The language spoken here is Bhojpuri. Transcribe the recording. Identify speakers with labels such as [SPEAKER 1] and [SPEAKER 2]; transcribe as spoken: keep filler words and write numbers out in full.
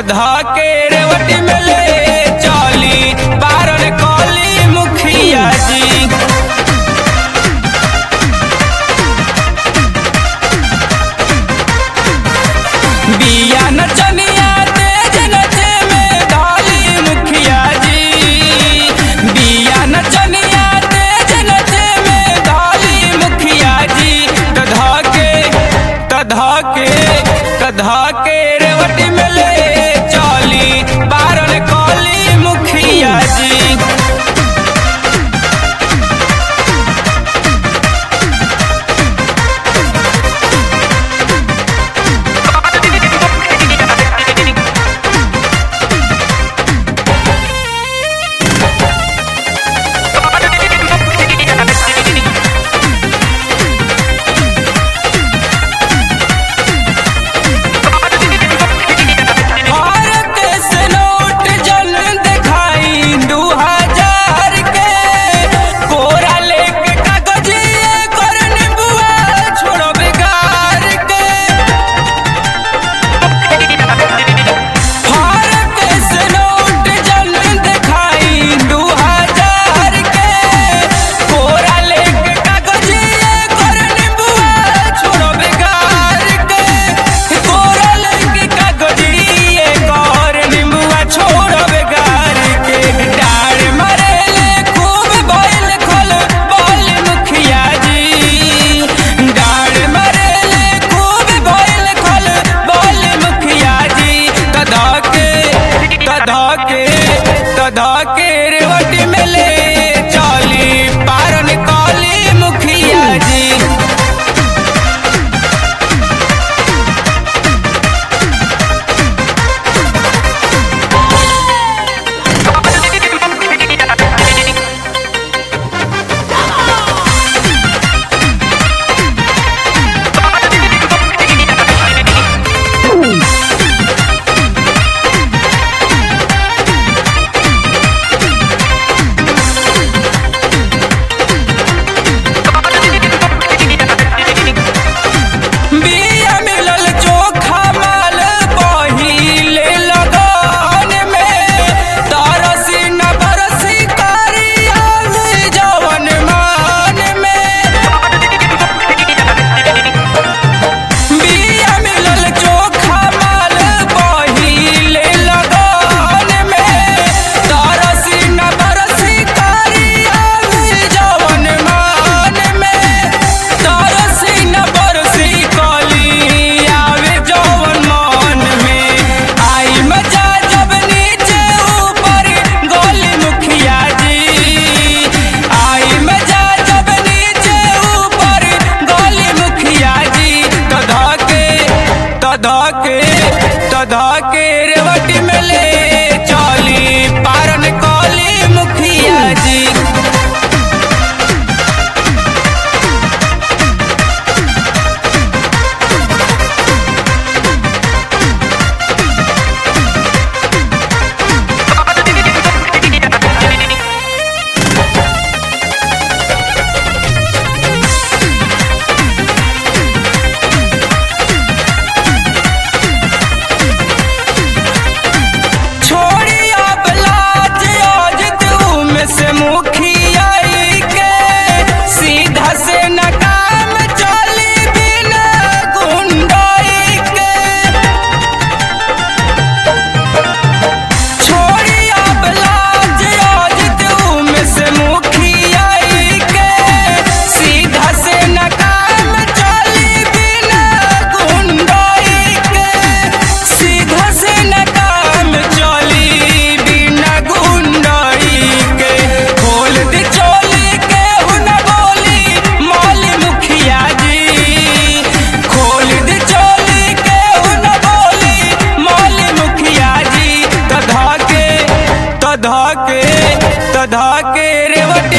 [SPEAKER 1] तधा के रेवटी में ले चली बारन कली मुखिया जी। बिया नचनिया तेज नचे में धाली मुखिया जी। बिया नचनिया तेज नचे में धाली मुखिया जी। तधा के तधा के तधा के रेवटी में ले चली बारन कली मुखिया जी। तधा के रेवटी में ले चली बारन कली मुखिया जी। तधा के तधा के रेवटी में ले चली बारन कली मुखिया जी। से मुखिया के सीधा से न काम चली बिना गुंडाई के। छोड़ी अब लाज आज तू में से मुखिया के सीधा से न काम चली बिना गुंडाई के। सीधा से न काम चली बिना गुंडाई के। खोल दी चोली के हुन बोली मौली मुखिया जी। खोल दी चोली के हुन बोली मौली मुखिया जी। तधा के तधा के तधा के रेवटी